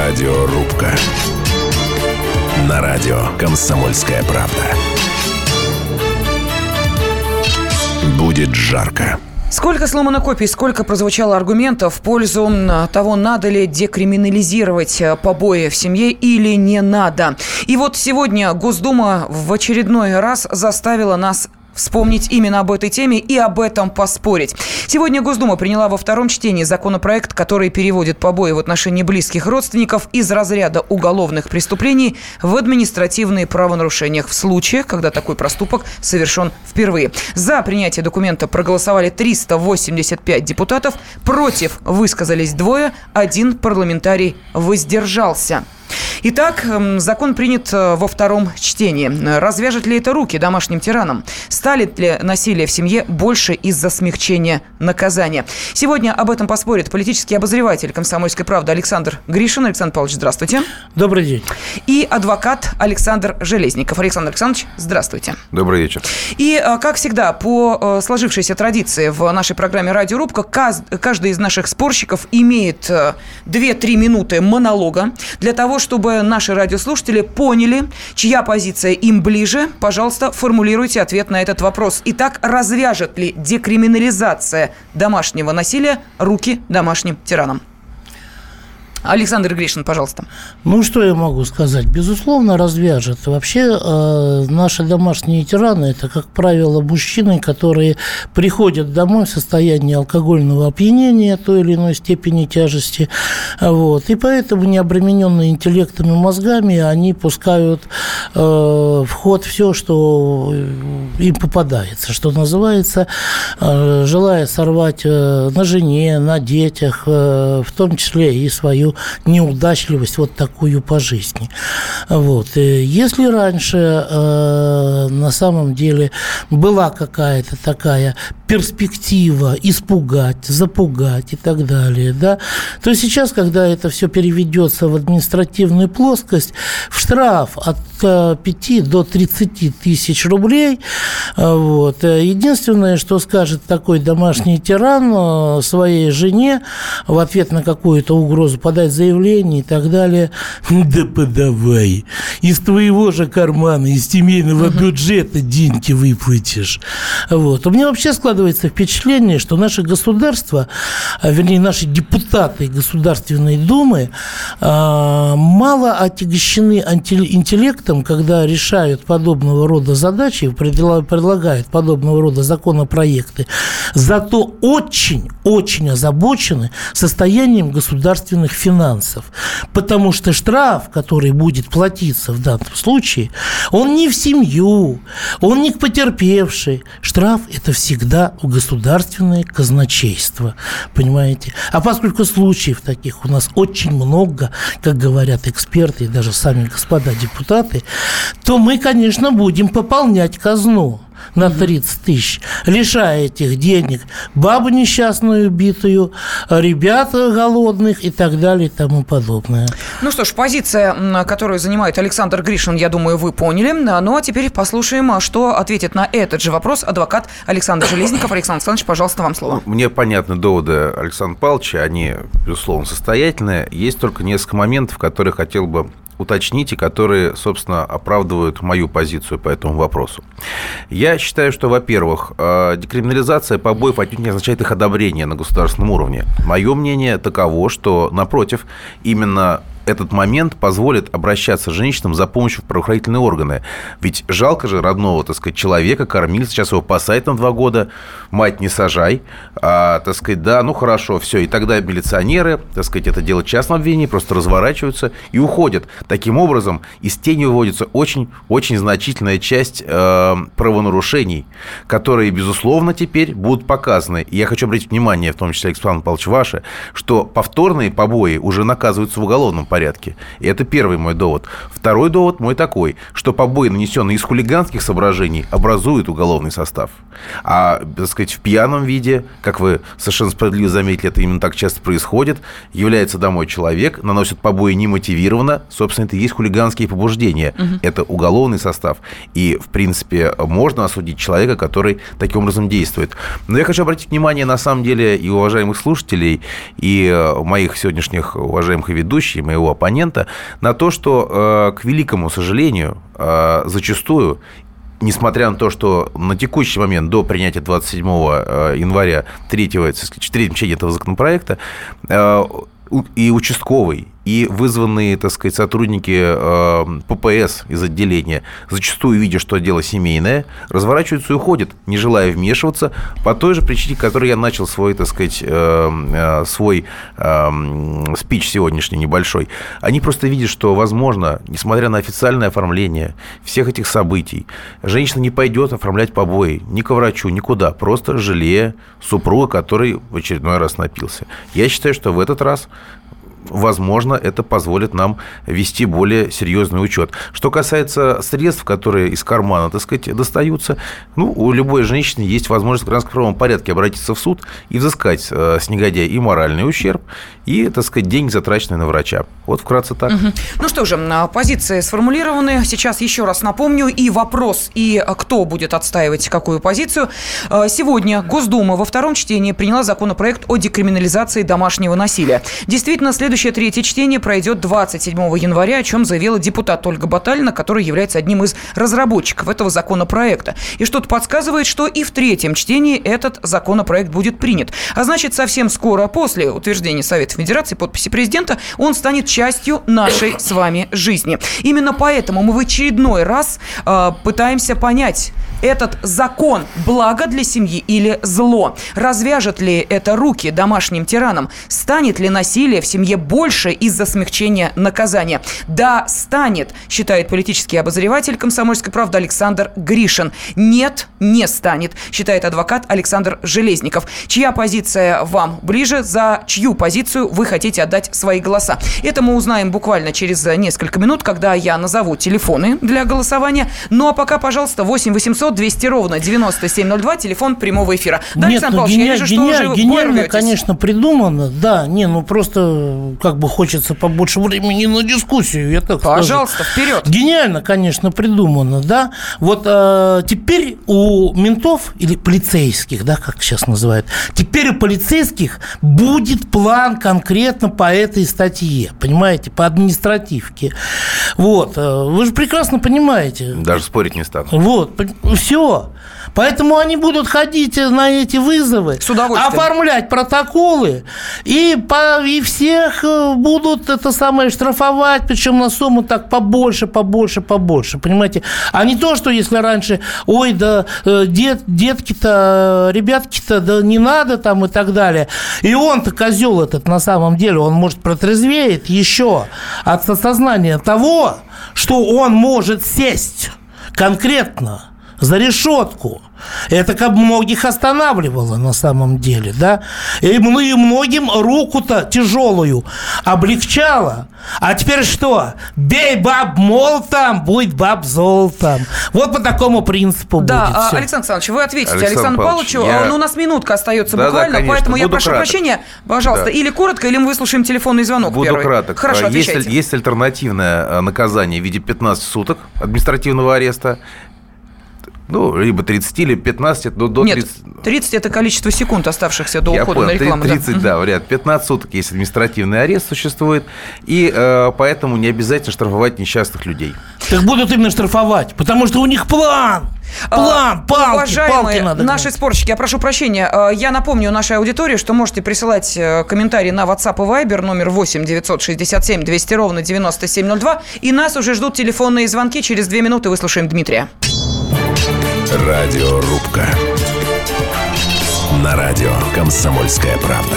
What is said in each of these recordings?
Радиорубка. На радио «Комсомольская правда». Будет жарко. Сколько сломано копий, сколько прозвучало аргументов в пользу того, надо ли декриминализировать побои в семье или не надо. И вот сегодня Госдума в очередной раз заставила нас вспомнить именно об этой теме и об этом поспорить. Сегодня Госдума приняла во втором чтении законопроект, который переводит побои в отношении близких родственников из разряда уголовных преступлений в административные правонарушения в случаях, когда такой проступок совершен впервые. За принятие документа проголосовали 385 депутатов, против высказались 2, 1 парламентарий воздержался. Итак, закон принят во втором чтении. Развяжет ли это руки домашним тиранам? Станет ли насилие в семье больше из-за смягчения наказания? Сегодня об этом поспорит политический обозреватель «Комсомольской правды» Александр Гришин. Александр Павлович, здравствуйте. Добрый день. И адвокат Александр Железников. Александр Александрович, здравствуйте. Добрый вечер. И, как всегда, по сложившейся традиции в нашей программе «Радиорубка», каждый из наших спорщиков имеет 2-3 минуты монолога для того, чтобы наши радиослушатели поняли, чья позиция им ближе. Пожалуйста, формулируйте ответ на этот вопрос. Итак, развяжет ли декриминализация домашнего насилия руки домашним тиранам? Александр Гришин, пожалуйста. Ну, что я могу сказать? Безусловно, развяжет. Вообще, наши домашние тираны – это, как правило, мужчины, которые приходят домой в состоянии алкогольного опьянения той или иной степени тяжести. Вот. И поэтому, не обремененные интеллектом и мозгами, они пускают в ход все, что им попадается, что называется, желая сорвать на жене, на детях, в том числе и свою неудачливость вот такую по жизни. Вот. Если раньше на самом деле была какая-то такая перспектива испугать, запугать и так далее, да, то сейчас, когда это все переведется в административную плоскость, в штраф от 5 до 30 тысяч рублей, вот, единственное, что скажет такой домашний тиран своей жене в ответ на какую-то угрозу, подать заявление и так далее: да подавай, из твоего же кармана, из семейного бюджета деньги выплатишь. Вот. У меня вообще складывается впечатление, что наше государство, вернее, наши депутаты Государственной Думы мало отягощены интеллектом, когда решают подобного рода задачи, предлагают подобного рода законопроекты, зато очень озабочены состоянием государственных финансов. Потому что штраф, который будет платиться в данном случае, он не в семью, он не к потерпевшей. Штраф – это всегда государственное казначейство. Понимаете? А поскольку случаев таких у нас очень много, как говорят эксперты и даже сами господа депутаты, то мы, конечно, будем пополнять казну на 30 тысяч, лишая этих денег бабу несчастную убитую, ребят голодных и так далее и тому подобное. Ну что ж, позиция, которую занимает Александр Гришин, я думаю, вы поняли. Ну а теперь послушаем, что ответит на этот же вопрос адвокат Александр Железников. Александр Александрович, пожалуйста, вам слово. Мне понятны доводы Александра Павловича, они, безусловно, состоятельные. Есть только несколько моментов, которые хотел бы уточнить и которые, собственно, оправдывают мою позицию по этому вопросу. Я считаю, что, во-первых, декриминализация побоев отнюдь не означает их одобрение на государственном уровне. Мое мнение таково, что, напротив, именно этот момент позволит обращаться женщинам за помощью в правоохранительные органы. Ведь жалко же родного, так сказать, человека, кормильца, сейчас его посадят на 2 года, мать не сажай, так сказать, да, ну хорошо, все. И тогда милиционеры, так сказать, это дело частного обвинения, просто разворачиваются и уходят. Таким образом, из тени выводится очень значительная часть правонарушений, которые, безусловно, теперь будут показаны. И я хочу обратить внимание, в том числе, Александр Павлович, ваше, что повторные побои уже наказываются в уголовном порядке. И это первый мой довод. Второй довод мой такой, что побои, нанесенные из хулиганских соображений, образуют уголовный состав. А, так сказать, в пьяном виде, как вы совершенно справедливо заметили, это именно так часто происходит, является домой человек, наносит побои немотивированно, собственно, это и есть хулиганские побуждения. Это уголовный состав. И, в принципе, можно осудить человека, который таким образом действует. Но я хочу обратить внимание, на самом деле, и уважаемых слушателей, и моих сегодняшних уважаемых ведущих, моего моего оппонента, на то, что, к великому сожалению, зачастую, несмотря на то, что на текущий момент до принятия 27 января третьем чтении этого законопроекта и участковый, и вызванные, так сказать, сотрудники ППС из отделения, зачастую, видя, что дело семейное, разворачиваются и уходят, не желая вмешиваться, по той же причине, которой я начал свой, так сказать, свой спич сегодняшний небольшой. Они просто видят, что, возможно, несмотря на официальное оформление всех этих событий, женщина не пойдет оформлять побои ни к врачу, никуда, просто жалея супруга, который в очередной раз напился. Я считаю, что в этот раз, возможно, это позволит нам вести более серьезный учет. Что касается средств, которые из кармана, так сказать, достаются, у любой женщины есть возможность в гражданско-правовом порядке обратиться в суд и взыскать с негодяя и моральный ущерб, и, так сказать, деньги, затраченные на врача. Вот вкратце так. Ну что же, позиции сформулированы. Сейчас еще раз напомню и вопрос, и кто будет отстаивать какую позицию. Сегодня Госдума во втором чтении приняла законопроект о декриминализации домашнего насилия. Действительно, следующее третье чтение пройдет 27 января, о чем заявила депутат Ольга Баталина, которая является одним из разработчиков этого законопроекта. И что-то подсказывает, что и в третьем чтении этот законопроект будет принят. А значит, совсем скоро, после утверждения Совета Федерации, подписи президента, он станет частью нашей с вами жизни. Именно поэтому мы в очередной раз пытаемся понять, этот закон благо для семьи или зло? Развяжет ли это руки домашним тиранам? Станет ли насилие в семье больше из-за смягчения наказания? Да, станет, считает политический обозреватель «Комсомольской правды» Александр Гришин. Нет, не станет, считает адвокат Александр Железников. Чья позиция вам ближе? За чью позицию вы хотите отдать свои голоса? Это мы узнаем буквально через несколько минут, когда я назову телефоны для голосования. Ну а пока, пожалуйста, 8 800 200 ровно 9702, телефон прямого эфира. Да, Александр Павлович, я вижу, что уже гениально, конечно, придумано. Да, просто как бы хочется побольше времени на дискуссию, я так скажу. Пожалуйста, вперед. Гениально, конечно, придумано, да. Вот теперь у ментов или полицейских, да, как сейчас называют, теперь у полицейских будет план конкретно по этой статье, понимаете, по административке. Вот, вы же прекрасно понимаете. Даже спорить не стану. Вот, все. Поэтому они будут ходить на эти вызовы, оформлять протоколы, и всех будут штрафовать, причем на сумму так побольше, понимаете? А не то, что если раньше, ой, да, детки-то, ребятки-то, да не надо там и так далее. И он-то, козел этот, на самом деле, он, может, протрезветь еще от осознания того, что он может сесть конкретно за решетку. Это как многих останавливало на самом деле, да? И многим руку-то тяжелую облегчало. А теперь что? Бей баб молотом, будь баб золотом. Вот по такому принципу будет. Да, Александр Александрович, вы ответите Александру Павловичу. У нас минутка остается буквально, конечно, поэтому я прошу прощения. Пожалуйста, или коротко, или мы выслушаем телефонный звонок. Буду краток. Хорошо, отвечайте. Есть альтернативное наказание в виде 15 суток административного ареста. Либо 30, или 15, до 30. Нет, 30 – это количество секунд, оставшихся до ухода на рекламу. 30, да, вариант. 15 суток есть административный арест существует, и поэтому не обязательно штрафовать несчастных людей. Так будут именно штрафовать, потому что у них план. Уважаемые наши спорщики, я прошу прощения, я напомню нашей аудитории, что можете присылать комментарии на WhatsApp и Viber номер 8 967 200 ровно 9702, и нас уже ждут телефонные звонки. Через 2 минуты выслушаем Дмитрия. Радиорубка. На радио «Комсомольская правда».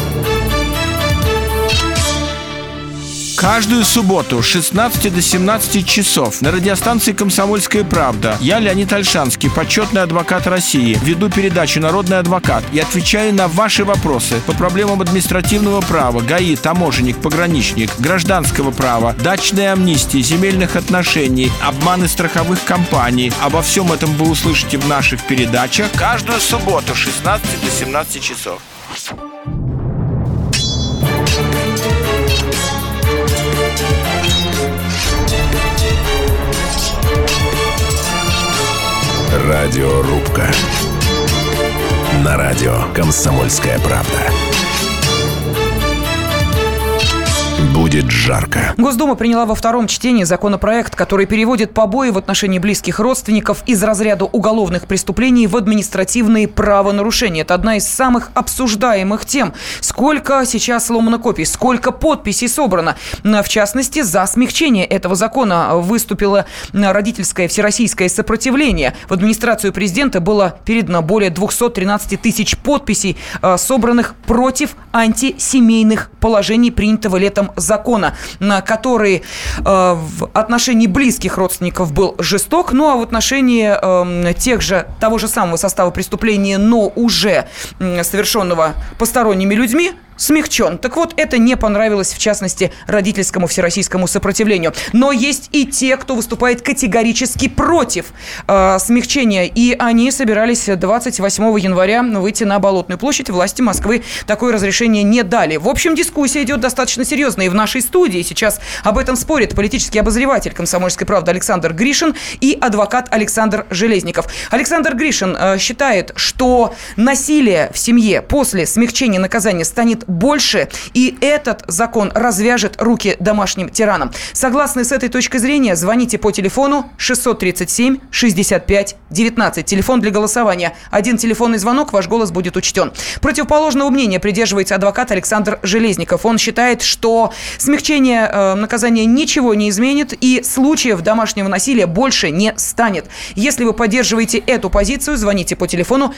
Каждую субботу с 16 до 17 часов на радиостанции «Комсомольская правда» я, Леонид Ольшанский, почетный адвокат России, веду передачу «Народный адвокат» и отвечаю на ваши вопросы по проблемам административного права, ГАИ, таможенник, пограничник, гражданского права, дачной амнистии, земельных отношений, обманы страховых компаний. Обо всем этом вы услышите в наших передачах каждую субботу с 16 до 17 часов. Радиорубка. На радио «Комсомольская правда». будет жарко. Госдума приняла во втором чтении законопроект, который переводит побои в отношении близких родственников из разряда уголовных преступлений в административные правонарушения. Это одна из самых обсуждаемых тем. Сколько сейчас сломано копий, сколько подписей собрано. В частности, за смягчение этого закона выступило родительское всероссийское сопротивление. В администрацию президента было передано более 213 тысяч подписей, собранных против антисемейных положений, принятого летом закона, который в отношении близких родственников был жесток, ну а в отношении того же самого состава преступления, но уже совершенного посторонними людьми, смягчен. Так вот, это не понравилось, в частности, родительскому всероссийскому сопротивлению. Но есть и те, кто выступает категорически против смягчения. И они собирались 28 января выйти на Болотную площадь. Власти Москвы такое разрешение не дали. В общем, дискуссия идет достаточно серьезная. И в нашей студии сейчас об этом спорят политический обозреватель «Комсомольской правды» Александр Гришин и адвокат Александр Железников. Александр Гришин считает, что насилие в семье после смягчения наказания станет больше, и этот закон развяжет руки домашним тиранам. Согласны с этой точкой зрения? Звоните по телефону 637-65-19. Телефон для голосования. Один телефонный звонок, ваш голос будет учтен. Противоположного мнения придерживается адвокат Александр Железников. Он считает, что смягчение наказания ничего не изменит, и случаев домашнего насилия больше не станет. Если вы поддерживаете эту позицию, звоните по телефону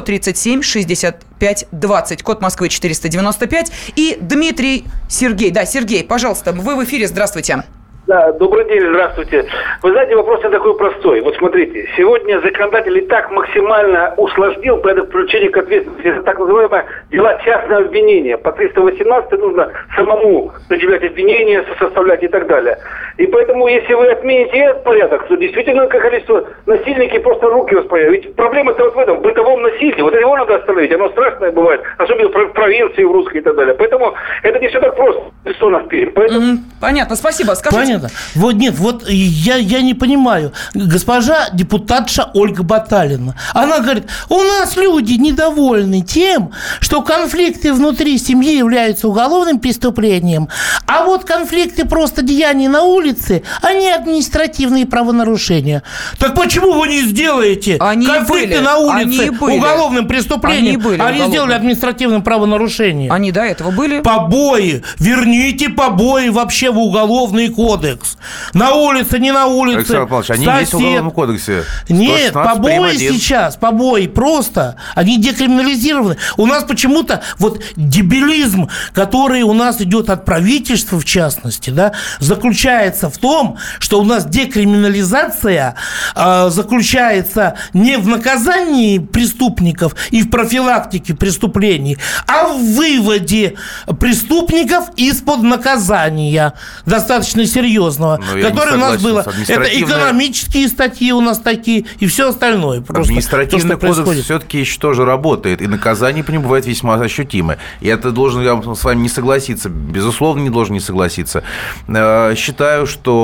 637-65-20. Код Москвы 495. И Дмитрий Сергей. Да, Сергей, пожалуйста, вы в эфире. Здравствуйте. Да, добрый день, здравствуйте. Вы знаете, вопрос не такой простой. Вот смотрите, сегодня законодатель и так максимально усложнил порядок привлечения к ответственности. Это так называемое дела частного обвинения. По 318 нужно самому предъявлять обвинения, составлять и так далее. И поэтому, если вы отмените этот порядок, то действительно количество насильники просто руки воспоят. Ведь проблема-то вот в этом, в бытовом насилии. Вот его надо остановить, оно страшное бывает, особенно в провинции, в русской и так далее. Поэтому это не все так просто. Что нас вперед. Поэтому... Понятно, спасибо. Скажите. Понятно. Вот нет, вот я не понимаю. Госпожа депутатша Ольга Баталина, она говорит, у нас люди недовольны тем, что конфликты внутри семьи являются уголовным преступлением, а вот конфликты просто деяний на улице, они административные правонарушения. Так почему вы не сделаете конфликты на улице уголовным преступлением, они сделали административным правонарушением? Они до этого были? Побои. Верните побои вообще в уголовный кодекс. На улице, не на улице. Александр Павлович, они есть в Уголовном кодексе. Нет, побои сейчас, побои просто, они декриминализированы. У нас почему-то вот дебилизм, который у нас идет от правительства, в частности, да, заключается в том, что у нас декриминализация заключается не в наказании преступников и в профилактике преступлений, а в выводе преступников из-под наказания достаточно серьезного, которое у нас было. Это экономические статьи у нас такие и все остальное. Административный кодекс все-таки еще тоже работает, и наказание по нему бывает весьма ощутимое. И это должен я с вами не согласиться, безусловно, не должен не согласиться. Считаю,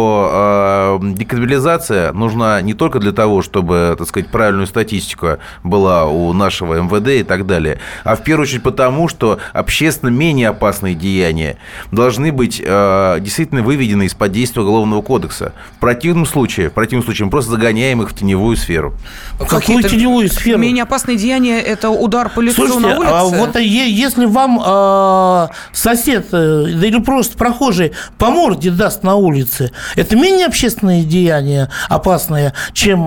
что декриминализация нужна не только для того, чтобы, так сказать, правильную статистику была у нашего МВД и так далее, а в первую очередь потому, что общественно менее опасные деяния должны быть действительно выведены из-под действия Уголовного кодекса. В противном случае мы просто загоняем их в теневую сферу. Какую теневую сферу? Менее опасные деяния – это удар по лицу. Слушайте, на улице. А вот если вам сосед, да или просто прохожий по морде даст на улице, это менее общественные деяния опасные, чем,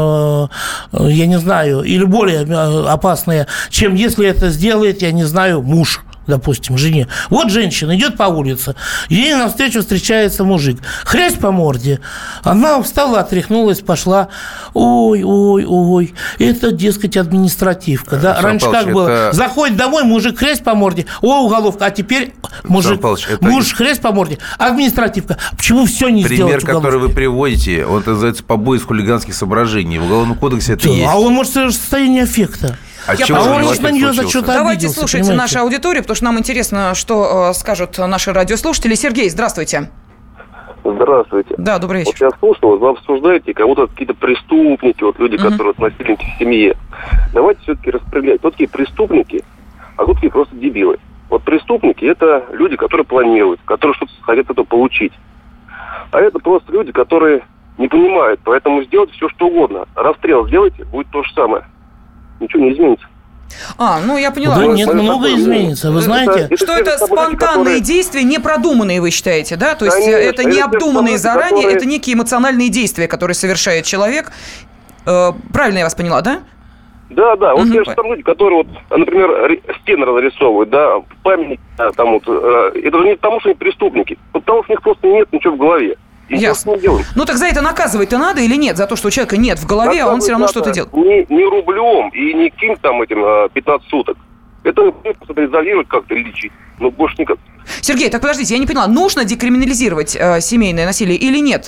я не знаю, или более опасные, чем если это сделает, я не знаю, муж. Допустим, жене. Вот женщина идет по улице, ей навстречу встречается мужик. Хрясь по морде. Она встала, отряхнулась, пошла. Ой. Это, дескать, административка. Да? Раньше как было? Заходит домой, мужик хрясь по морде. Уголовка. А теперь муж хрясь по морде. Административка. Почему все не сделать уголовкой? Пример, который вы приводите, он называется побои из хулиганских соображений. В Уголовном кодексе это есть. А он может в состоянии аффекта. Давайте слушайте нашу аудиторию, потому что нам интересно, что скажут наши радиослушатели. Сергей, здравствуйте. Здравствуйте. Да, добрый вечер. Вот я слушал, вы обсуждаете кого-то какие-то преступники, вот люди, которые насильники в семье. Давайте все-таки распределять. Кто такие преступники, а кто такие просто дебилы. Вот преступники – это люди, которые планируют, которые что-то хотят это получить. А это просто люди, которые не понимают, поэтому сделать все, что угодно. Расстрел сделайте, будет то же самое. Ничего не изменится. Я поняла. Да нет, много изменится, вы знаете. Что это спонтанные действия, непродуманные, вы считаете, да? То есть Конечно, это не обдуманные заранее, которые... это некие эмоциональные действия, которые совершает человек. Правильно я вас поняла, да? Да. Вот те же там люди, которые, вот, например, стены разрисовывают, да, памятники, там вот. Это же не потому, что они преступники. Потому что у них просто нет ничего в голове. Ясно. Так за это наказывать-то надо или нет? За то, что у человека нет в голове, а он все равно что-то делает? Не рублем и не каким там этим 15 суток. Это просто изолировать как-то, лечить. Больше никак. Сергей, так подождите, я не поняла, нужно декриминализировать семейное насилие или нет?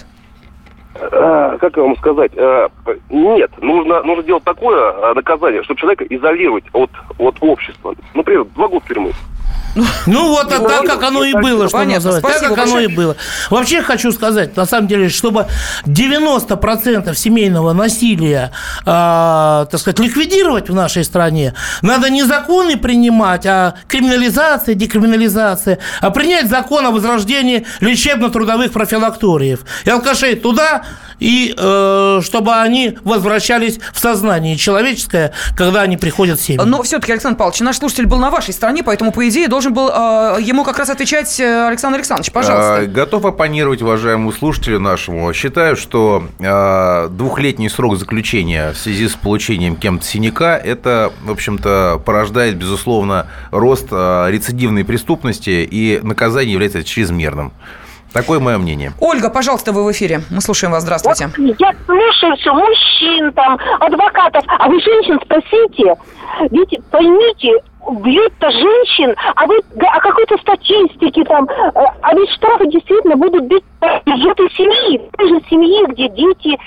Как вам сказать? Нет, нужно делать такое наказание, чтобы человека изолировать от общества. Например, 2 года тюрьмы. Так, как оно и было, что называется. Так, как оно и было. Вообще хочу сказать, на самом деле, чтобы 90% семейного насилия, ликвидировать в нашей стране, надо не законы принимать, а криминализация, декриминализация, а принять закон о возрождении лечебно-трудовых профилакториев. И алкашей туда, и чтобы они возвращались в сознание человеческое, когда они приходят в семьи. Но все-таки, Александр Павлович, наш слушатель был на вашей стороне, поэтому, по идее, должен был ему как раз отвечать Александр Александрович. Пожалуйста. Готов оппонировать уважаемому слушателю нашему. Считаю, что 2-летний срок заключения в связи с получением кем-то синяка, это, в общем-то, порождает, безусловно, рост рецидивной преступности, и наказание является чрезмерным. Такое мое мнение. Ольга, пожалуйста, вы в эфире. Мы слушаем вас. Здравствуйте. Вот я слушаю все, мужчин, адвокатов. А вы женщин спросите. Ведь поймите, бьют-то женщин, а вы о какой-то статистике а ведь штрафы действительно будут бить по бюджету семьи. Той же семьи, где дети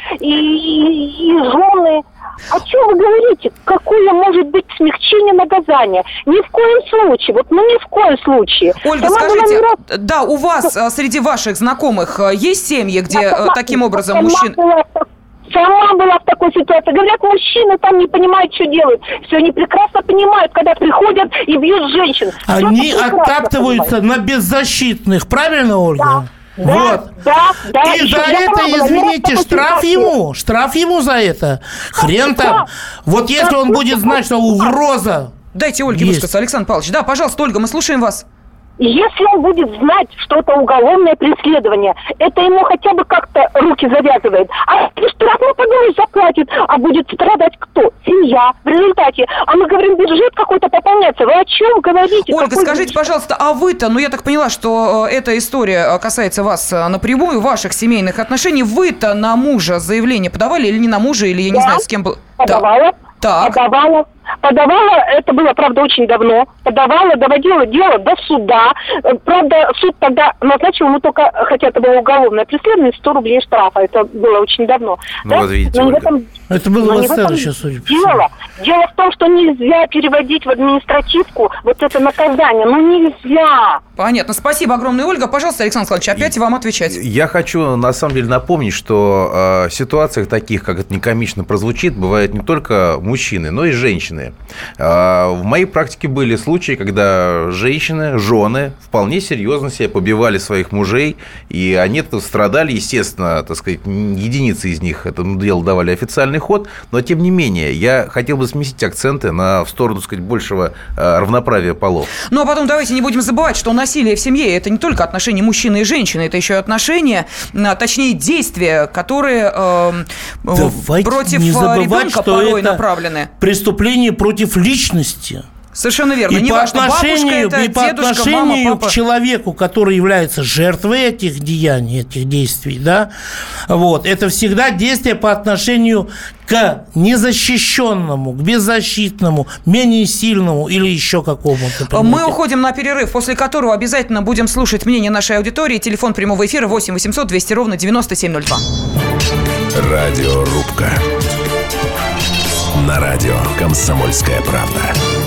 и жены. О чем вы говорите? Какое может быть смягчение наказания? Ни в коем случае. ни в коем случае. Ольга, скажите, у вас среди ваших знакомых есть семьи, где таким образом мужчины... Сама была в такой ситуации. Говорят, мужчины там не понимают, что делают. Все, они прекрасно понимают, когда приходят и бьют женщин. Они оттаптываются на беззащитных. Правильно, Ольга? Да. И за это, извините, штраф ему за это. Хрен там. Вот если он будет знать, что угроза. Дайте Ольге высказаться, Александр Павлович. Да, пожалуйста, Ольга, мы слушаем вас. Если он будет знать, что это уголовное преследование, это ему хотя бы как-то руки завязывает. А штраф, подумаешь, заплатит, а будет страдать кто? Семья. В результате. А мы говорим, бюджет какой-то пополняется. Вы о чем говорите? Ольга, скажите, пожалуйста, а вы-то, я так поняла, что эта история касается вас напрямую, ваших семейных отношений. Вы-то на мужа заявление подавали или не на мужа, или я не знаю, с кем был? Подавала. Так. Подавала, это было, правда, очень давно. Доводила дело до суда. Правда, суд тогда назначил ему только, хотя это было уголовное преследование, 100 рублей штрафа. Это было очень давно. Вот видите, это было в следующем суде. Дело в том, что нельзя переводить в административку это наказание. Нельзя. Понятно. Спасибо огромное, Ольга. Пожалуйста, Александр Александрович, опять вам отвечать. Я хочу, на самом деле, напомнить, что в ситуациях таких, как это не комично прозвучит, бывают не только мужчины, но и женщины. В моей практике были случаи, когда женщины, жены вполне серьезно себя побивали своих мужей, и они страдали, естественно, единицы из них этому делу давали официальный ход, но тем не менее, я хотел бы сместить акценты в сторону, большего равноправия полов. А потом давайте не будем забывать, что насилие в семье – это не только отношения мужчины и женщины, это еще и отношения, точнее, действия, которые против ребенка порой направлены. Преступление против личности. Совершенно верно. И по отношению к человеку, который является жертвой этих деяний, этих действий, это всегда действие по отношению к незащищенному, к беззащитному, менее сильному или еще какому-то. Мы уходим на перерыв, после которого обязательно будем слушать мнение нашей аудитории. Телефон прямого эфира 8 800 200 ровно 9702. Радиорубка. На радио «Комсомольская правда».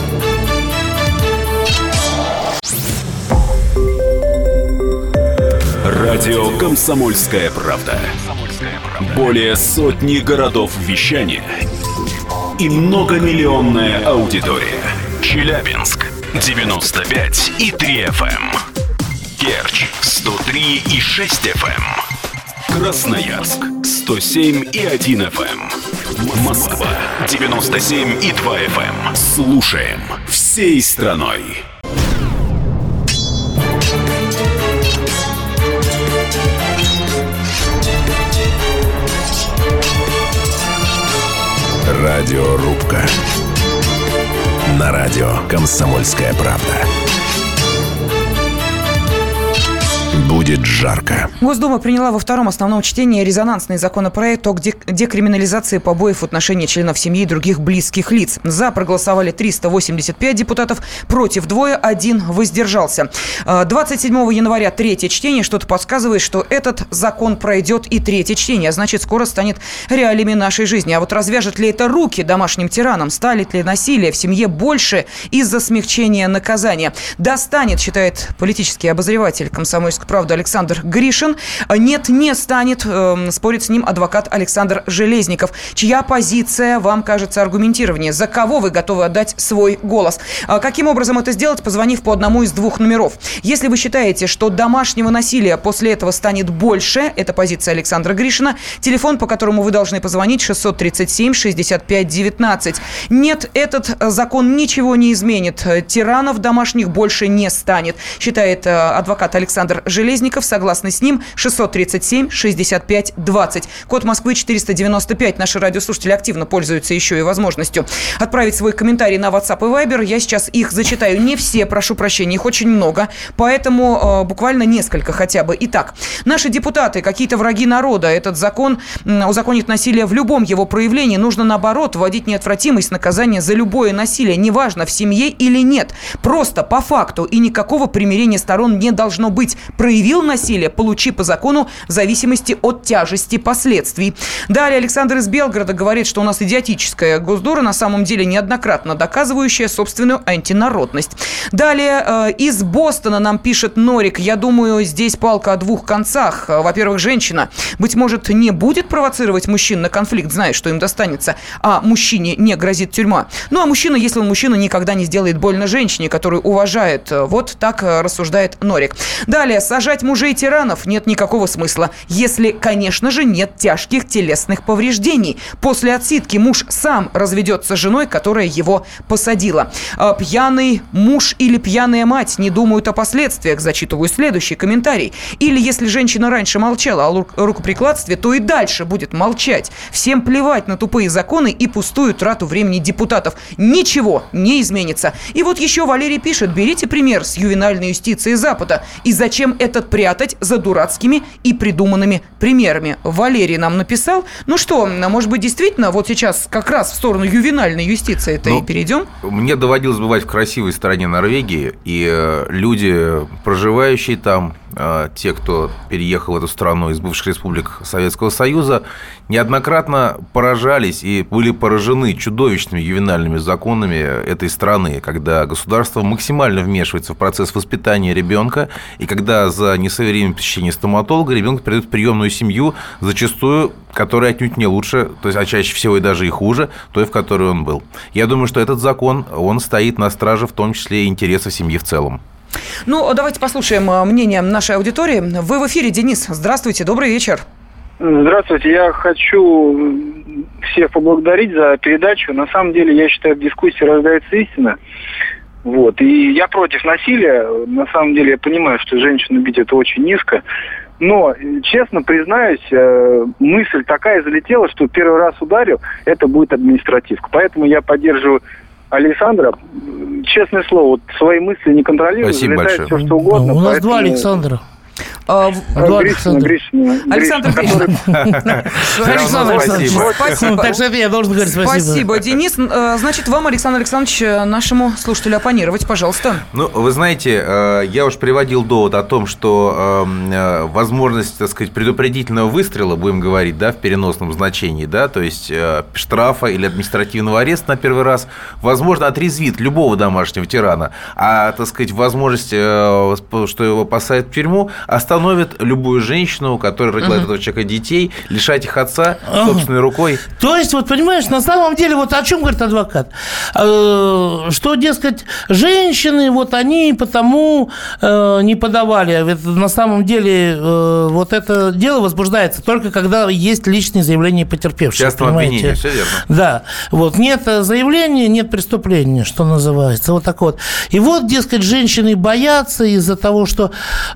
Радио «Комсомольская правда». Более сотни городов вещания и многомиллионная аудитория. Челябинск 95,3 FM. Керчь 103,6 FM. Красноярск 107,1 FM. Москва 97,2 FM. Слушаем всей страной. Радиорубка. На радио «Комсомольская правда». Будет жарко. Госдума приняла во втором основном чтении резонансный законопроект о декриминализации побоев в отношении членов семьи и других близких лиц. За проголосовали 385 депутатов, против 2, 1 воздержался. 27 января третье чтение. Что-то подсказывает, что этот закон пройдет и третье чтение, а значит, скоро станет реалиями нашей жизни. А вот развяжет ли это руки домашним тиранам? Станет ли насилие в семье больше из-за смягчения наказания? Достанет, считает политический обозреватель «Комсомольской правды» Александр Гришин. Нет, не станет, спорит с ним адвокат Александр Железников. Чья позиция вам кажется аргументированнее? За кого вы готовы отдать свой голос? Каким образом это сделать, позвонив по одному из двух номеров? Если вы считаете, что домашнего насилия после этого станет больше, это позиция Александра Гришина, телефон, по которому вы должны позвонить, 637-65-19. Нет, этот закон ничего не изменит. Тиранов домашних больше не станет, считает адвокат Александр Железников. Согласно с ним, 637-65-20. Код Москвы 495. Наши радиослушатели активно пользуются еще и возможностью отправить свой комментарий на WhatsApp и Viber. Я сейчас их зачитаю. Не все, прошу прощения, их очень много, поэтому буквально несколько хотя бы. Итак, наши депутаты какие-то враги народа. Этот закон узаконит насилие в любом его проявлении. Нужно, наоборот, вводить неотвратимость наказания за любое насилие, неважно, в семье или нет. Просто по факту, и никакого примирения сторон не должно быть. Проявил насилие, получи по закону в зависимости от тяжести последствий. Далее Александр из Белгорода говорит, что у нас идиотическая Госдура, на самом деле неоднократно доказывающая собственную антинародность. Далее из Бостона нам пишет Норик. Я думаю, здесь палка о двух концах. Во-первых, женщина, быть может, не будет провоцировать мужчин на конфликт, зная, что им достанется, а мужчине не грозит тюрьма. Ну, а мужчина, если он мужчина, никогда не сделает больно женщине, которую уважает. Вот так рассуждает Норик. Далее, сажать мужей-тиранов нет никакого смысла, если, конечно же, нет тяжких телесных повреждений. После отсидки муж сам разведется с женой, которая его посадила. Пьяный муж или пьяная мать не думают о последствиях. Зачитываю следующий комментарий. Или если женщина раньше молчала о рукоприкладстве, то и дальше будет молчать. Всем плевать на тупые законы и пустую трату времени депутатов. Ничего не изменится. И вот еще Валерий пишет: берите пример с ювенальной юстиции Запада. И зачем этот прятать за дурацкими и придуманными примерами? Валерий нам написал. Ну что, может быть, действительно, вот сейчас как раз в сторону ювенальной юстиции-то и перейдем? Мне доводилось бывать в красивой стране Норвегии, и люди, проживающие там, те, кто переехал в эту страну из бывших республик Советского Союза, неоднократно поражались и были поражены чудовищными ювенальными законами этой страны, когда государство максимально вмешивается в процесс воспитания ребенка, и когда за несвоевременное посещение стоматолога ребенка передают в приемную семью, зачастую, которая отнюдь не лучше, то есть, а чаще всего и даже и хуже, той, в которой он был. Я думаю, что этот закон, он стоит на страже, в том числе и интересов семьи в целом. Ну, давайте послушаем мнение нашей аудитории. Вы в эфире, Денис. Здравствуйте, добрый вечер. Здравствуйте. Я хочу всех поблагодарить за передачу. На самом деле, я считаю, в дискуссии рождается истина. Вот. И я против насилия. На самом деле, я понимаю, что женщину бить это очень низко. Но, честно признаюсь, мысль такая залетела, что первый раз ударил, это будет административка. Поэтому я поддерживаю Александра. Честное слово, вот свои мысли не контролирую. Спасибо большое. Все, что угодно. У нас два Александра. Александр Гришин. Спасибо. Так что я должен говорить спасибо. Спасибо, Денис. Значит, вам, Александр Александрович, нашему слушателю оппонировать, пожалуйста. Ну, вы знаете, я уж приводил довод о том, что возможность, так сказать, предупредительного выстрела, будем говорить, да, в переносном значении, да, то есть штрафа или административного ареста на первый раз, возможно, отрезвит любого домашнего тирана, а, так сказать, возможность, что его посадят в тюрьму, оставит остановит любую женщину, которая родила этого человека детей, лишать их отца собственной рукой. То есть, вот понимаешь, на самом деле, вот о чем говорит адвокат? Что, дескать, женщины, вот они потому не подавали. Ведь на самом деле вот это дело возбуждается только когда есть личные заявления потерпевшего. Частного обвинения, все верно. Да. Вот нет заявления, нет преступления, что называется. Вот так вот. И вот, дескать, женщины боятся из-за того, что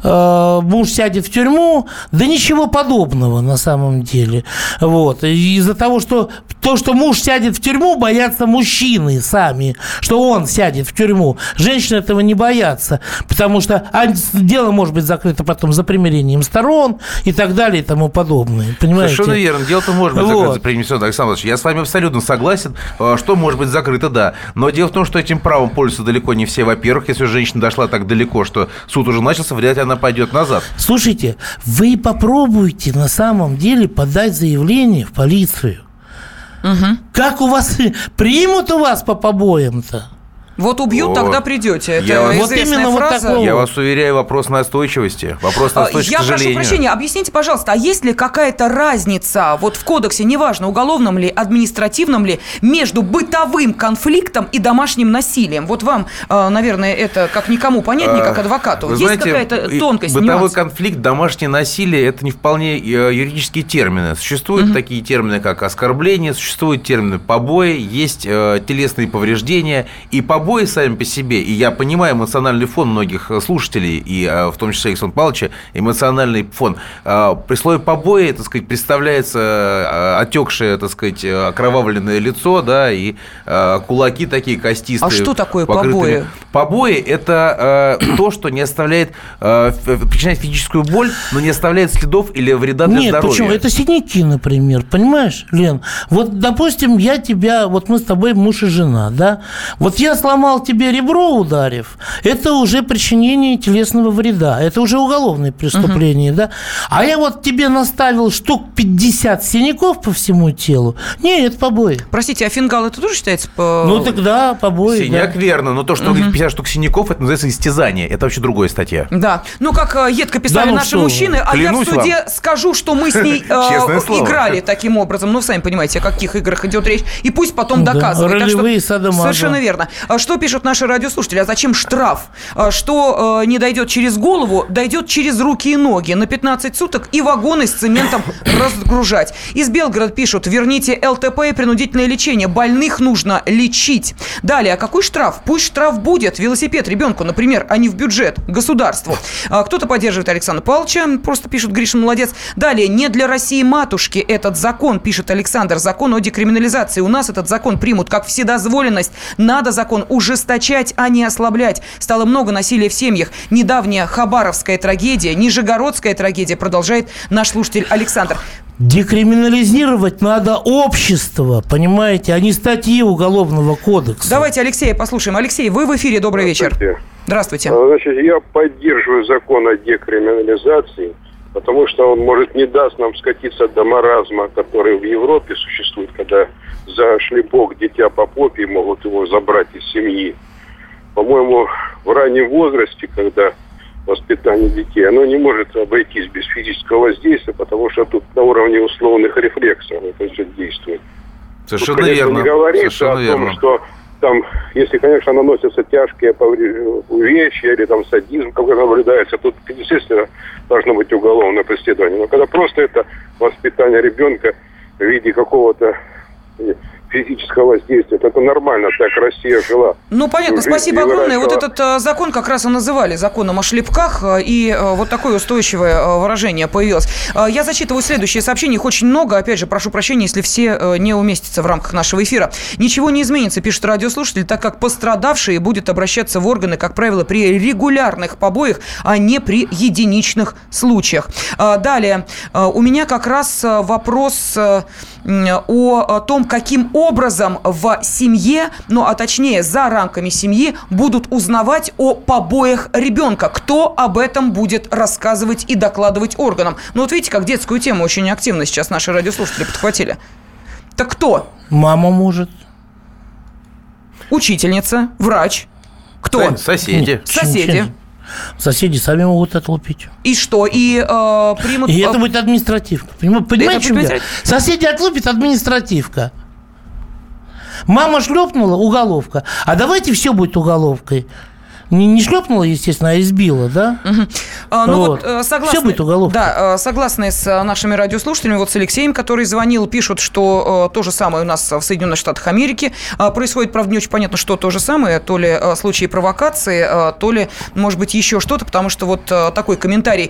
муж сядет в тюрьму. Да ничего подобного на самом деле. Вот. И из-за того, что муж сядет в тюрьму, боятся мужчины сами, что он сядет в тюрьму. Женщины этого не боятся, потому что дело может быть закрыто потом за примирением сторон и так далее и тому подобное. Понимаете? Совершенно верно. Дело-то может быть закрыто за примирением сторон, Александр Ильич. Я с вами абсолютно согласен, что может быть закрыто, да. Но дело в том, что этим правом пользуются далеко не все. Во-первых, если женщина дошла так далеко, что суд уже начался, вряд ли она пойдет назад. Слушайте, вы попробуйте на самом деле подать заявление в полицию. Угу. Как у вас примут у вас по побоям-то? Вот убьют, тогда придете. Это известная фраза. Я вас уверяю, вопрос настойчивости. Вопрос настойчивости, к сожалению. Прошу прощения, объясните, пожалуйста, а есть ли какая-то разница вот в кодексе, неважно, уголовном ли, административном ли, между бытовым конфликтом и домашним насилием? Вот вам, наверное, это как никому понятнее, как адвокату. Есть какая-то тонкость, бытовой нюанс? конфликт, домашнее насилие – это не вполне юридические термины. Существуют такие термины, как оскорбление, существуют термины побои, есть телесные повреждения и побои сами по себе, и я понимаю эмоциональный фон многих слушателей, и в том числе Александра Павловича, эмоциональный фон. При слове побои, так сказать, представляется отекшее, так сказать, окровавленное лицо, да, и кулаки такие костистые. А что такое побои? Побои – это то, что не оставляет, причиняет физическую боль, но не оставляет следов или вреда для здоровья. Нет, почему? Это синяки, например, понимаешь, Лен? Вот, допустим, вот мы с тобой муж и жена, да? Вот я сломал тебе ребро, ударив, это уже причинение телесного вреда, это уже уголовное преступление, да? А я вот тебе наставил штук 50 синяков по всему телу, нет, это побои. Простите, а фингал это тоже считается Ну, тогда побои. Синяк, да. Верно, но то, что 50 штук синяков, это называется истязание, это вообще другая статья. Да, ну, как едко писали наши мужчины, а я в суде скажу, что мы с ней играли таким образом, ну, сами понимаете, о каких играх идет речь, и пусть потом доказывают. Ролевые садомазо. Совершенно верно. Что пишут наши радиослушатели? А зачем штраф? Что не дойдет через голову, дойдет через руки и ноги. На 15 суток и вагоны с цементом разгружать. Из Белгорода пишут: верните ЛТП и принудительное лечение. Больных нужно лечить. Далее, а какой штраф? Пусть штраф будет. Велосипед ребенку, например, а не в бюджет, государству. Кто-то поддерживает Александра Павловича, просто пишут: Гришин молодец. Далее, не для России матушки этот закон, пишет Александр, закон о декриминализации. У нас этот закон примут как вседозволенность. Надо закон ужесточать, а не ослаблять. Стало много насилия в семьях. Недавняя хабаровская трагедия, нижегородская трагедия, продолжает наш слушатель Александр. Декриминализировать надо общество, понимаете, а не статьи Уголовного кодекса. Давайте Алексея послушаем. Алексей, вы в эфире, добрый вечер. Здравствуйте. Значит, я поддерживаю закон о декриминализации, потому что он, может, не даст нам скатиться до маразма, который в Европе существует, когда за шлепок дитя по попе могут его забрать из семьи. По-моему, в раннем возрасте, когда воспитание детей, оно не может обойтись без физического воздействия, потому что тут на уровне условных рефлексов это все действует. Совершенно тут, конечно, верно. Не говорится о том, что там, если, конечно, наносятся тяжкие увечья или там садизм, как наблюдается, тут, естественно, должно быть уголовное преследование. Но когда просто это воспитание ребенка в виде какого-то физического воздействия, это нормально, так Россия жила. Ну, понятно, спасибо огромное. Вот этот закон как раз и называли законом о шлепках, и вот такое устойчивое выражение появилось. Я зачитываю следующее сообщение, их очень много, опять же, прошу прощения, если все не уместятся в рамках нашего эфира. Ничего не изменится, пишет радиослушатель, так как пострадавший будет обращаться в органы, как правило, при регулярных побоях, а не при единичных случаях. Далее, у меня как раз вопрос о том, каким образом в семье, ну, а точнее за рамками семьи, будут узнавать о побоях ребенка. Кто об этом будет рассказывать и докладывать органам? Ну, вот видите, как детскую тему очень активно сейчас наши радиослушатели подхватили. Так кто? Мама может. Учительница, врач. Кто? Соседи. Соседи. Соседи сами могут отлупить. И что? И примут... И это будет административка. Понимаете, что я? Соседи отлупят, административка. Мама шлепнула, уголовка. А давайте все будет уголовкой. Не шлепнула, естественно, а избила, да? Согласны, все будет уголовка. Да, согласны с нашими радиослушателями, с Алексеем, который звонил, пишут, что то же самое у нас в Соединенных Штатах Америки происходит, правда, не очень понятно, что то же самое, то ли случаи провокации, то ли, может быть, еще что-то, потому что вот такой комментарий.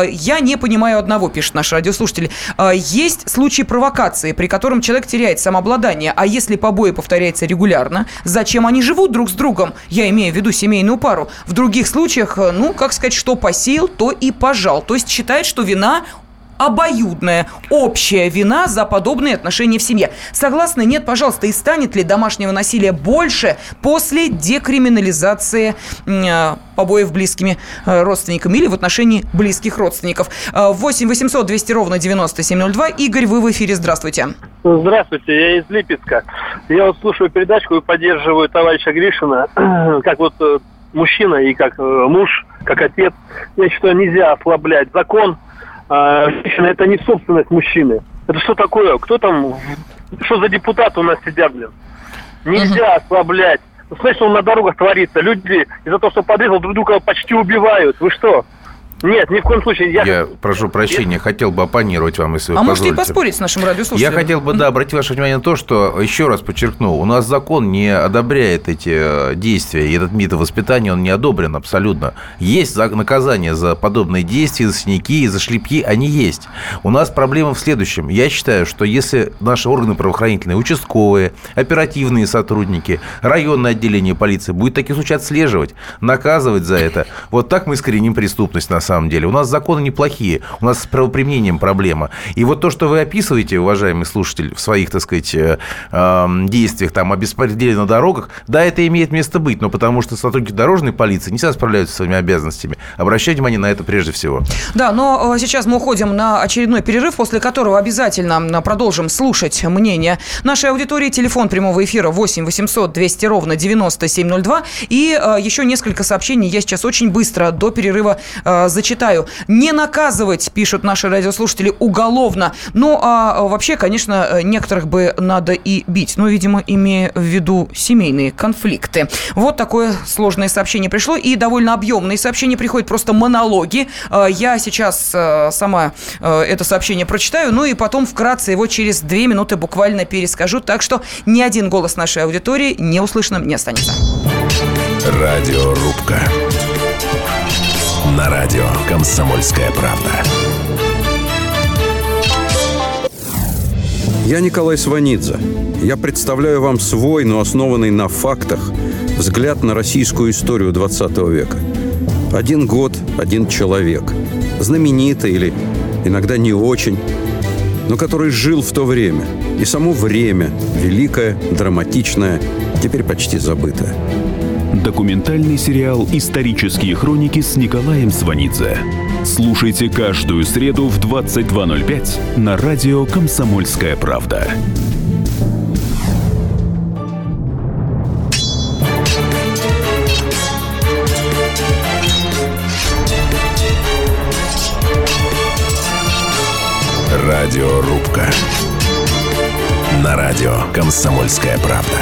Я не понимаю одного, пишет наш радиослушатель. Есть случаи провокации, при котором человек теряет самообладание, а если побои повторяются регулярно, зачем они живут друг с другом? Я имею в виду семейную пару. В других случаях, что посеял, то и пожал. То есть считает, что вина обоюдная, общая вина за подобные отношения в семье. Согласны? Нет, пожалуйста. И станет ли домашнего насилия больше после декриминализации побоев близкими родственниками или в отношении близких родственников? 8 800 200 ровно 9702. Игорь, вы в эфире. Здравствуйте. Здравствуйте, я из Липецка. Я вот слушаю передачку и поддерживаю товарища Гришина, как вот мужчина и как муж, как отец. Я считаю, нельзя ослаблять закон. Женщина – это не собственность мужчины. Это что такое? Кто там? Что за депутаты у нас сидят, блин? Нельзя ослаблять. Смотрите, что на дорогах творится. Люди из-за того, что подрезал, друг друга почти убивают. Вы что? Нет, ни в коем случае. Я прошу прощения, хотел бы оппонировать вам, если вы позволите. Может, и поспорить с нашим радиослушателем. Я хотел бы, обратить ваше внимание на то, что, еще раз подчеркну, у нас закон не одобряет эти действия, и этот метод воспитания, он не одобрен абсолютно. Есть наказание за подобные действия, за синяки, за шлепки, они есть. У нас проблема в следующем. Я считаю, что если наши органы правоохранительные, участковые, оперативные сотрудники, районное отделение полиции будет такие случаи отслеживать, наказывать за это, вот так мы искореним преступность на самом деле. У нас законы неплохие, у нас с правоприменением проблема. И вот то, что вы описываете, уважаемый слушатель, в своих, так сказать, действиях о беспределе на дорогах, да, это имеет место быть, но потому что сотрудники дорожной полиции не всегда справляются со своими обязанностями. Обращайте внимание на это прежде всего. Да, но сейчас мы уходим на очередной перерыв, после которого обязательно продолжим слушать мнение нашей аудитории. Телефон прямого эфира 8 800 200 ровно 9702. И еще несколько сообщений я сейчас очень быстро до перерыва зачитаю. Не наказывать, пишут наши радиослушатели, уголовно. Ну, а вообще, конечно, некоторых бы надо и бить. Но, видимо, имея в виду семейные конфликты. Вот такое сложное сообщение пришло. И довольно объемные сообщения приходят, просто монологи. Я сейчас сама это сообщение прочитаю, ну и потом вкратце его через 2 минуты буквально перескажу. Так что ни один голос нашей аудитории неуслышанным не останется. Радиорубка. На радио «Комсомольская правда». Я Николай Сванидзе. Я представляю вам свой, но основанный на фактах, взгляд на российскую историю 20 века. 1 год, 1 человек. Знаменитый или иногда не очень, но который жил в то время. И само время, великое, драматичное, теперь почти забытое. Документальный сериал «Исторические хроники» с Николаем Сванидзе. Слушайте каждую среду в 22:05 на радио «Комсомольская правда». Радиорубка. На радио «Комсомольская правда».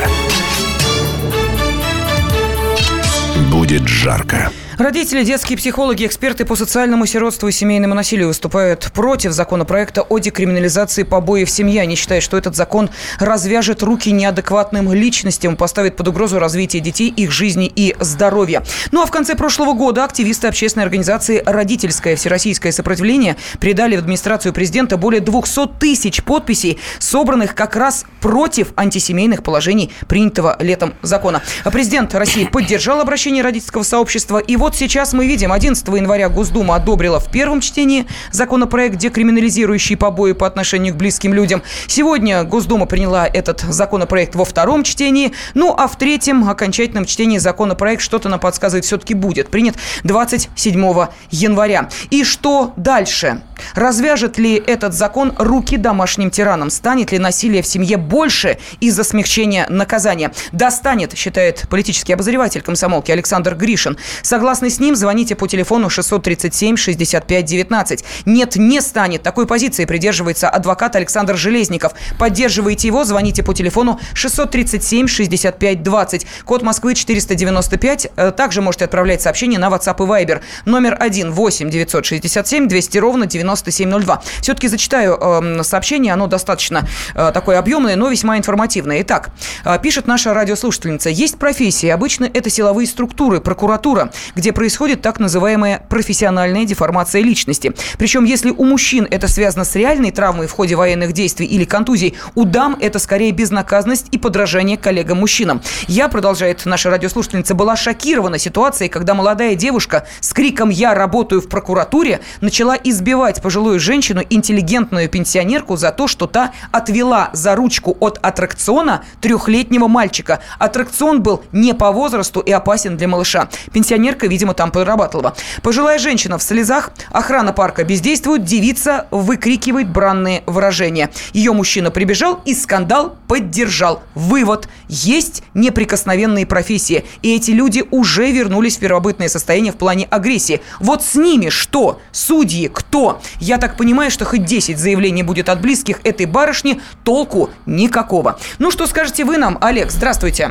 Будет жарко. Родители, детские психологи, эксперты по социальному сиротству и семейному насилию выступают против законопроекта о декриминализации побоев в семье. Они считают, что этот закон развяжет руки неадекватным личностям, поставит под угрозу развитие детей, их жизни и здоровья. Ну а в конце прошлого года активисты общественной организации «Родительское всероссийское сопротивление» передали в администрацию президента более 200 тысяч подписей, собранных как раз против антисемейных положений принятого летом закона. Президент России поддержал обращение родительского сообщества. И вот сейчас мы видим, 11 января Госдума одобрила в первом чтении законопроект, декриминализирующий побои по отношению к близким людям. Сегодня Госдума приняла этот законопроект во втором чтении. Ну, а в третьем окончательном чтении законопроект, что-то нам подсказывает, все-таки будет принят 27 января. И что дальше? Развяжет ли этот закон руки домашним тиранам? Станет ли насилие в семье больше из-за смягчения наказания? Да, станет, считает политический обозреватель комсомолки Александр Гришин. Согласны с ним? Звоните по телефону 637-65-19. Нет, не станет. Такой позиции придерживается адвокат Александр Железников. Поддерживаете его? Звоните по телефону 637-65-20. Код Москвы 495. Также можете отправлять сообщения на WhatsApp и Viber. Номер 1 8 967 200 ровно 9702. Все-таки зачитаю сообщение. Оно достаточно такое объемное, но весьма информативное. Итак, пишет наша радиослушательница. Есть профессии. Обычно это силовые структуры, прокуратура, где происходит так называемая профессиональная деформация личности. Причем, если у мужчин это связано с реальной травмой в ходе военных действий или контузий, у дам это скорее безнаказанность и подражание коллегам-мужчинам. Я, продолжает наша радиослушательница, была шокирована ситуацией, когда молодая девушка с криком «Я работаю в прокуратуре» начала избивать пожилую женщину, интеллигентную пенсионерку, за то, что та отвела за ручку от аттракциона 3-летнего мальчика. Аттракцион был не по возрасту и опасен для малыша. Пенсионерка, видимо, там подрабатывала. Пожилая женщина в слезах, охрана парка бездействует, девица выкрикивает бранные выражения. Ее мужчина прибежал и скандал поддержал. Вывод. Есть неприкосновенные профессии. И эти люди уже вернулись в первобытное состояние в плане агрессии. Вот с ними что? Судьи кто? Я так понимаю, что хоть 10 заявлений будет от близких этой барышни, толку никакого. Ну, что скажете вы нам, Олег? Здравствуйте.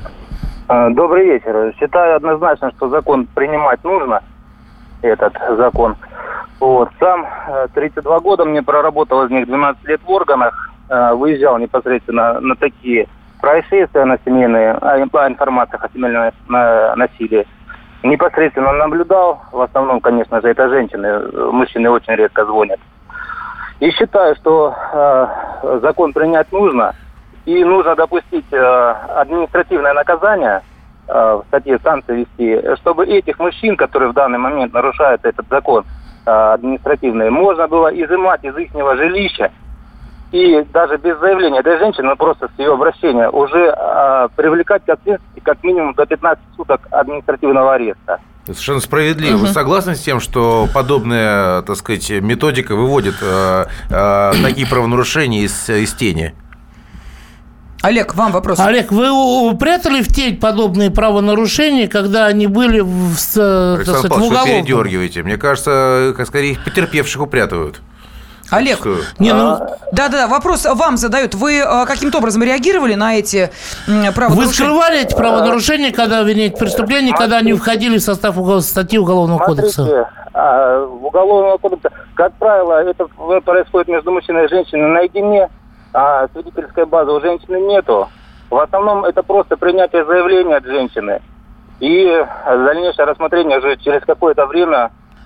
Добрый вечер. Считаю однозначно, что закон принимать нужно, этот закон. Вот. Сам 32 года, мне проработал из них 12 лет в органах, выезжал непосредственно на такие происшествия, на семейные, по информациях о семейном насилии. Непосредственно наблюдал, в основном, конечно же, это женщины, мужчины очень редко звонят. И считаю, что закон принять нужно, и нужно допустить административное наказание, в статье санкции вести, чтобы этих мужчин, которые в данный момент нарушают этот закон административный, можно было изымать из ихнего жилища, и даже без заявления этой женщины, но просто с ее обращения, уже привлекать к ответственности как минимум до 15 суток административного ареста. Совершенно справедливо. Вы согласны с тем, что подобная, так сказать, методика выводит такие правонарушения из тени? Олег, вам вопрос. Олег, вы прятали в тень подобные правонарушения, когда они были в уголовном? Вы передергиваете. Мне кажется, скорее их потерпевших упрятывают. Олег, да, вопрос вам задают. Вы каким-то образом реагировали на эти правонарушения? Вы скрывали эти правонарушения, когда, преступления, когда они входили в состав статьи Уголовного кодекса? В Уголовного кодекса, как правило, это происходит между мужчиной и женщиной наедине, а свидетельской базы у женщины нету. В основном это просто принятие заявления от женщины и дальнейшее рассмотрение уже через какое-то время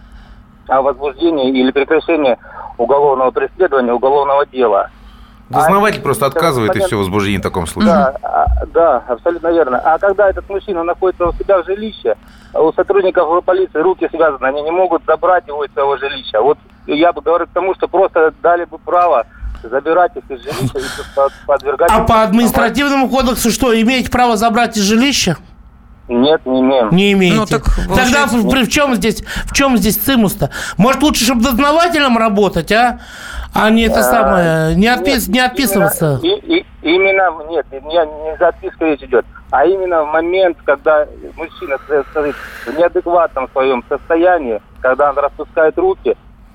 о возбуждении или прекращении уголовного преследования, уголовного дела. Дознаватель просто отказывает, и все, возбуждение в таком случае. Да, абсолютно верно. А когда этот мужчина находится у себя в жилище, у сотрудников полиции руки связаны, они не могут забрать его из своего жилища. Вот я бы говорил к тому, что просто дали бы право забирать их из жилища и подвергать... А по административному кодексу что, имеете право забрать из жилища? Нет, не имеем. Не имеете. Ну, так, тогда в чем здесь цимус-то? Может, лучше, чтобы дознавателем работать, а не это самое, не отписываться? Именно, нет, не за отписку речь идет, а именно в момент, когда мужчина, скажем, в неадекватном своем состоянии, когда он распускает руки,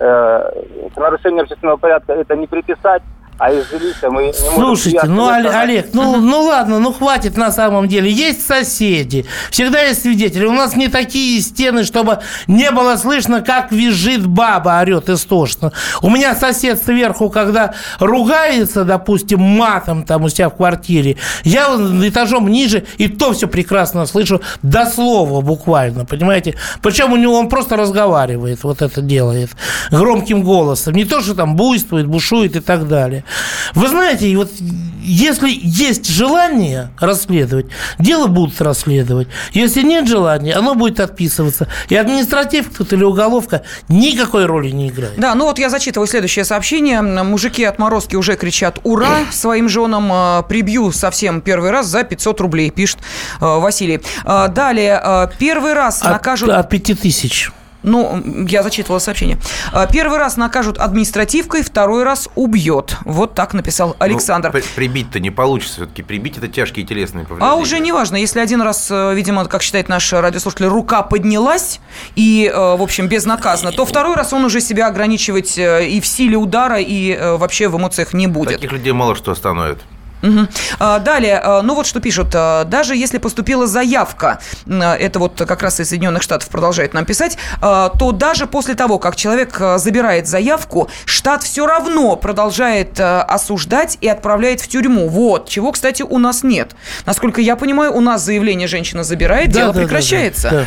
нарушение общественного порядка это не приписать, а из жилища мы не можем... Слушайте, Олег, ладно, хватит на самом деле. Есть соседи, всегда есть свидетели. У нас не такие стены, чтобы не было слышно, как визжит баба, орет истошно. У меня сосед сверху, когда ругается, допустим, матом там у себя в квартире, я этажом ниже, и то все прекрасно слышу, до слова буквально, понимаете? Причем у него он просто разговаривает, вот это делает, громким голосом. Не то, что там буйствует, бушует и так далее. Вы знаете, вот если есть желание расследовать, дело будут расследовать. Если нет желания, оно будет отписываться. И административка тут или уголовка никакой роли не играет. Да, ну вот я зачитываю следующее сообщение. Мужики отморозки уже кричат «Ура!» своим женам. Прибью совсем первый раз за 500 рублей, пишет Василий. Далее, первый раз накажут... От 5000. Ну, я зачитывала сообщение. Первый раз накажут административкой, второй раз убьет. Вот так написал Александр. Ну, прибить-то не получится. Все-таки прибить – это тяжкие телесные повреждения. А уже не важно. Если один раз, видимо, как считает наш радиослушатель, рука поднялась и, в общем, безнаказанно, то второй раз он уже себя ограничивать и в силе удара, и вообще в эмоциях не будет. Таких людей мало что остановит. Угу. Далее, ну вот что пишут. Даже если поступила заявка, это вот как раз из Соединенных Штатов продолжает нам писать, то даже после того, как человек забирает заявку, штат все равно продолжает осуждать и отправляет в тюрьму. Вот, чего, кстати, у нас нет. Насколько я понимаю, у нас заявление женщина забирает, дело прекращается.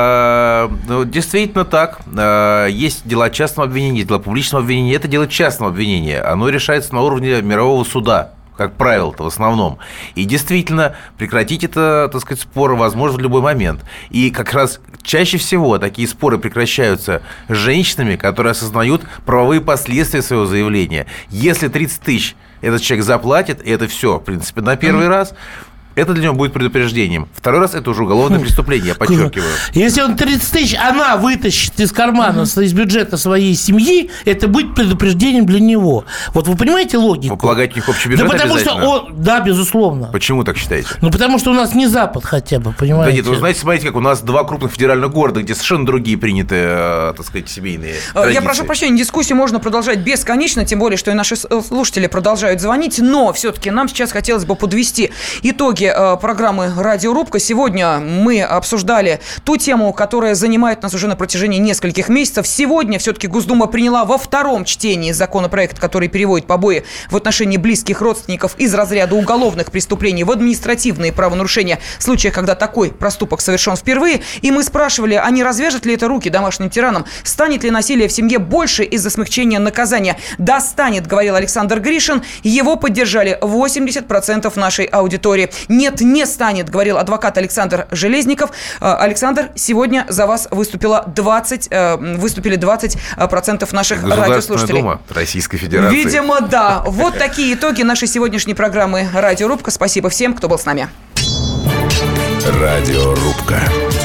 Ну, действительно так. Есть дела частного обвинения, дела публичного обвинения. Это дело частного обвинения. Оно решается на уровне мирового суда. Как правило-то в основном. И действительно, прекратить это, так сказать, споры возможно в любой момент. И как раз чаще всего такие споры прекращаются с женщинами, которые осознают правовые последствия своего заявления. Если 30 тысяч этот человек заплатит, и это все, в принципе, на первый раз, это для него будет предупреждением. Второй раз это уже уголовное преступление, я подчеркиваю. Если он 30 тысяч, она вытащит из кармана, из бюджета своей семьи, это будет предупреждением для него. Вот вы понимаете логику? Вы полагаете, у них общий бюджет обязательно? Да, безусловно. Почему так считаете? Ну, потому что у нас не Запад хотя бы, понимаете? Да нет, вы знаете, смотрите, как у нас два крупных федеральных города, где совершенно другие приняты, так сказать, семейные традиции. Я прошу прощения, дискуссию можно продолжать бесконечно, тем более, что и наши слушатели продолжают звонить, но все-таки нам сейчас хотелось бы подвести итоги программы «Радиорубка». Сегодня мы обсуждали ту тему, которая занимает нас уже на протяжении нескольких месяцев. Сегодня все-таки Госдума приняла во втором чтении законопроект, который переводит побои в отношении близких родственников из разряда уголовных преступлений в административные правонарушения в случаях, когда такой проступок совершен впервые. И мы спрашивали, а не развяжет ли это руки домашним тиранам? Станет ли насилие в семье больше из-за смягчения наказания? Да, станет, говорил Александр Гришин. Его поддержали 80% нашей аудитории. Нет, не станет, говорил адвокат Александр Железников. Александр, сегодня за вас выступили 20% наших радиослушателей. Дума Российской Федерации. Видимо, да. Вот такие итоги нашей сегодняшней программы «Радиорубка». Спасибо всем, кто был с нами. Радиорубка.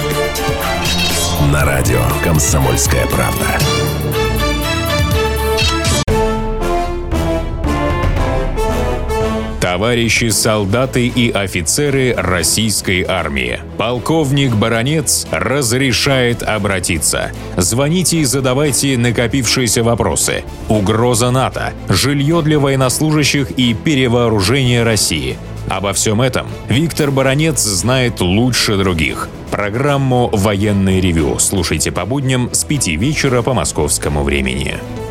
На радио «Комсомольская правда». Товарищи солдаты и офицеры российской армии. Полковник Баранец разрешает обратиться. Звоните и задавайте накопившиеся вопросы. Угроза НАТО, жилье для военнослужащих и перевооружение России. Обо всем этом Виктор Баранец знает лучше других. Программу «Военное ревю» слушайте по будням с 5 вечера по московскому времени.